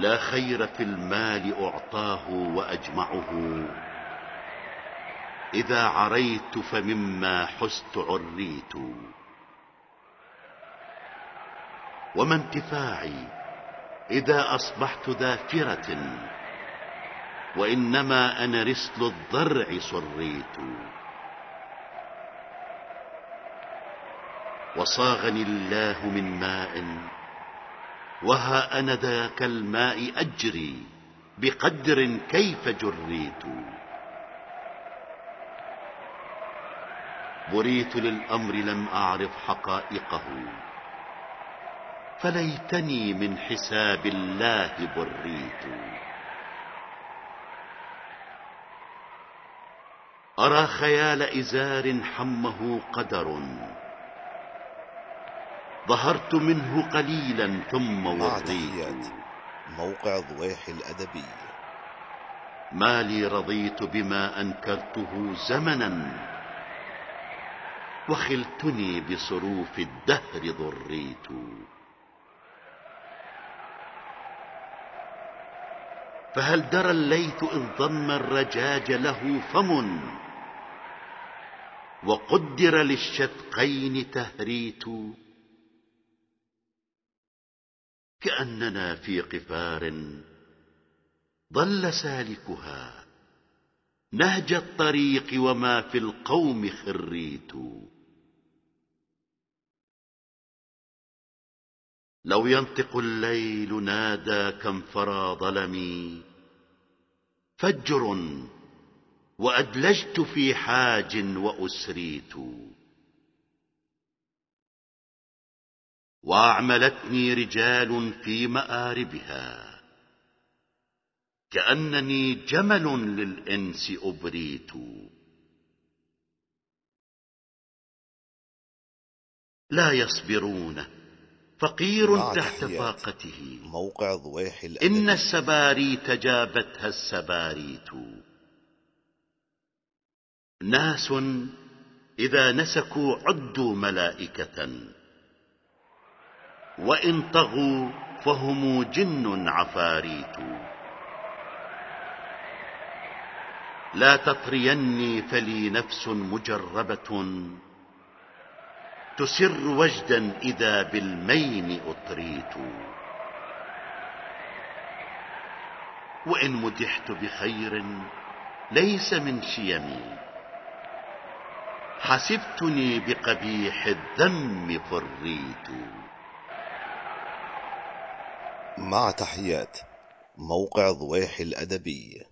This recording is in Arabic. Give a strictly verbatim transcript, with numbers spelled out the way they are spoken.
لا خير في المال أعطاه وأجمعه، إذا عريت فمما حست عريت. وما انتفاعي إذا أصبحت ذافرة، وإنما أنا رسل الضرع صريت. وصاغني الله من ماء، وها أنا ذاك الماء أجري بقدر كيف جريت. بريت للأمر لم أعرف حقائقه، فليتني من حساب الله بريت. أرى خيال إزار حمه قدر، ظهرت منه قليلا ثم مع وريت. تحيات موقع ضويح الأدبي. ما لي رضيت بما أنكرته زمنا، وخلتني بصروف الدهر ضريت. فهل درى الليث إن ضم الرجاج له فم، وقدر للشدقين تهريت. كأننا في قفار ضل سالكها نهج الطريق، وما في القوم خريت. لو ينطق الليل نادى كم فرى ظلمي، فجر وأدلجت في حاج وأسريت. وأعملتني رجال في مآربها، كأنني جمل للإنس أبريت. لا يصبرون، فقير مع تحت تحيات فاقته، موقع ضويح إن الأدبي. السباريت جابتها السباريت. ناس إذا نسكوا عدوا ملائكة، وإن طغوا فهم جن عفاريت. لا تطريني فلي نفس مجربة، تسر وجدا إذا بالمين أطريت. وإن مدحت بخير ليس من شيمي، حسبتني بقبيح الذم فريت. مع تحيات موقع ضويح الأدبي.